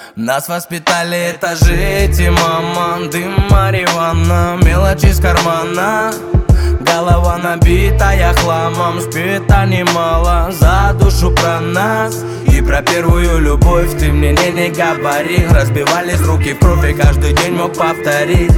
Нас воспитали это жить, и мама, дым, марихуана, мелочь из кармана. Голова набитая хламом, спит немало за душу про нас. И про первую любовь ты мне не говори. Разбивались руки в кровь, и каждый день мог повторить.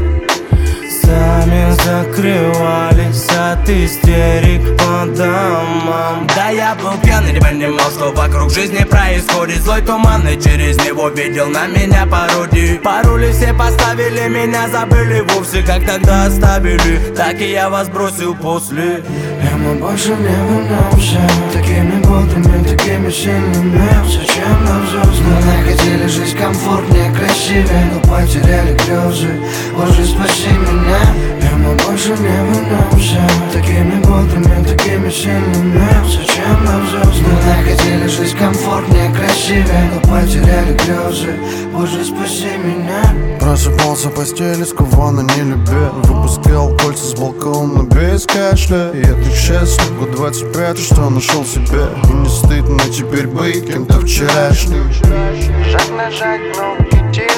Сами закрывались от истерик по домам. Да я был пьяный, не понимал, что вокруг жизни происходит. Злой туман, и через него видел на меня пародии. Пароли все поставили, меня забыли вовсе. Как тогда оставили, так и я вас бросил после. И мы больше не вернемся такими бодрыми, такими сильными. Зачем нам звезды? Мы хотели жизнь комфортнее, красивее, но потеряли грезы. Боже, спаси меня. И мы больше не вернемся такими бодрыми, такими сильными. Зачем нам звезды? Мы хотели жизнь комфортнее, красивее, но потеряли грезы. Боже, спаси меня. Просыпался в постели, сковано не любя. Выпускал кольца с балкона без кашля. И это к счастью, год 25, что нашел себя. И не стыдно теперь быть кем-то вчерашним. Жать нажать кнопки,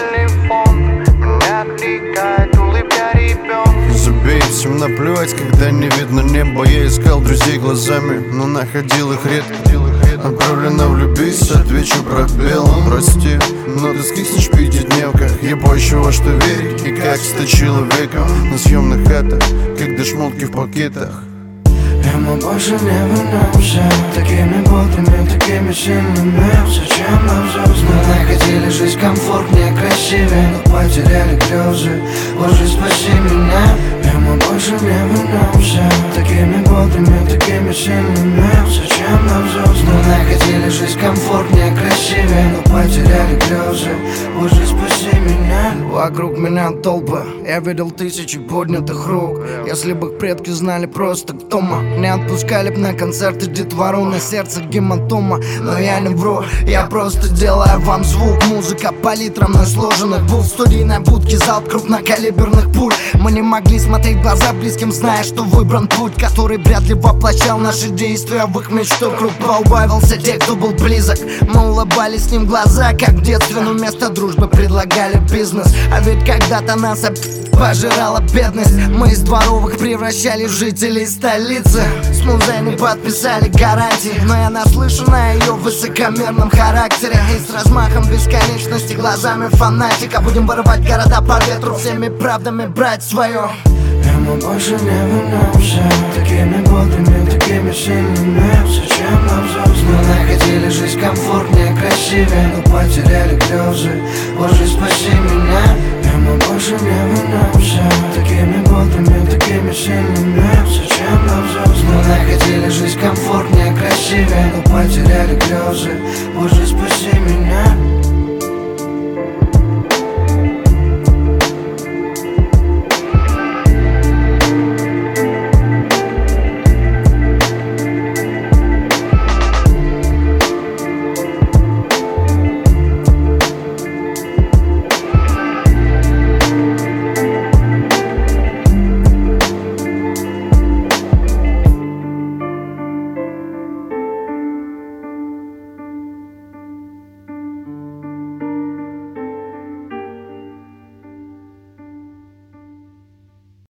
телефон меня отвлекает улыбка ребенка. Забей, всем наплевать, когда не видно небо. Я искал друзей глазами, но находил их редко. Отправлено влюбись, отвечу пробелом. Прости, но ты скиснешь в пятидневках. Я больше во что верить, и как стать человеком на съемных хатах, когда шмотки в пакетах. И мы больше не вернемся такими бодрыми, такими сильными. Зачем нам звезды? Мы хотели жизнь комфортнее, красивее, но потеряли грезы. Боже, спаси меня. И мы больше не вернемся такими бодрыми, такими сильными. Зачем нам звезды? Мы хотели жизнь комфортнее, красивее, но потеряли грезы. Боже, спаси меня. Вокруг меня толпы, я видел тысячи поднятых рук. Если бы их предки знали просто кто мы, не отпускали б на концерты детвору, на сердце гематома. Но я не вру, я просто делаю вам звук. Музыка по литрам мной сложенных букв. В студийной будке залп крупнокалиберных пуль. Мы не могли смотреть в глаза близким, зная, что выбран путь, который вряд ли воплощал наши действия в их мечту. Круг поубавился тех, кто был близок. Мы улыбались с ним в глаза, как в детстве, но вместо дружбы предлагали бизнес. А ведь когда-то нас пожирала бедность. Мы из дворовых превращали в жителей столицы. С музей не подписали гарантии, но я наслышан о ее высокомерном характере. И с размахом бесконечности глазами фанатика будем вырывать города по ветру, всеми правдами брать свое. И мы больше не вернемся такими бодрыми, такими сильными. Зачем нам звезды? Мы хотели жизнь комфортнее, красивее, но потеряли грезы. Боже, спаси меня. И мы больше не вернемся такими бодрыми, такими сильными. Зачем нам звезды? Мы хотели жизнь комфортнее, красивее, но потеряли грезы. Боже,